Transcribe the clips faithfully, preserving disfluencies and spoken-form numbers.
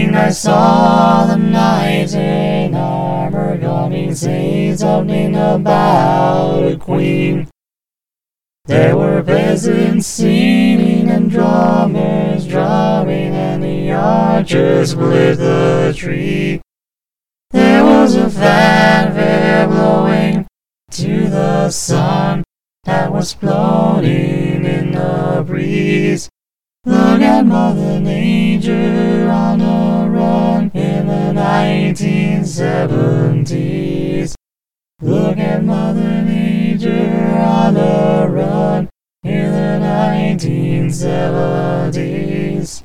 dreamed I saw the knights in armor coming, saying something about a queen. There were peasants singing and drummers drumming, and the archers split the tree. There was a fanfare blowing to the sun that was floating in the breeze. Look at Mother Nature on a run in the nineteen seventies. Look at Mother Nature on a run in the nineteen seventies.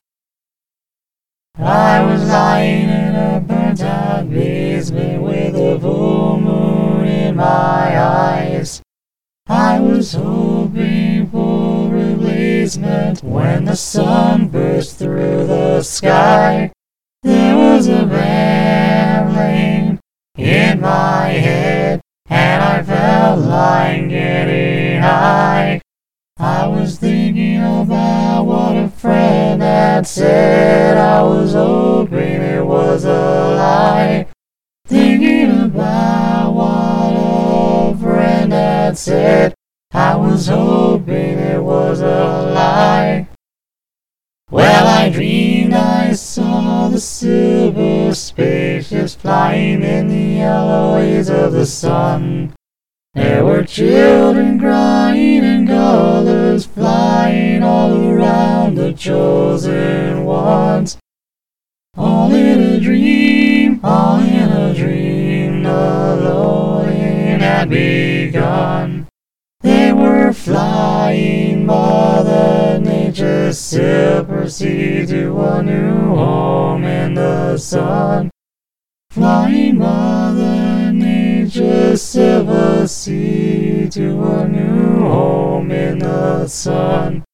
I was lying in a burnt-out basement with a full moon in my eyes. I was hoping for replacement when the sun burst through the sky. There was a rambling in my head, and I felt like getting high. I was thinking about what a friend had said. I was hoping it was a lie. Thinking about what a friend had said. I was hoping it was a lie. Well, I dreamed I saw the silver spaceships flying in the yellow rays of the sun. There were children crying and colors flying all around the chosen ones. All in a dream, all in a dream, the loading had begun. They were flying Mother Nature's silver sea to a new home in the sun. Flying Mother Nature's silver sea to a new home in the sun.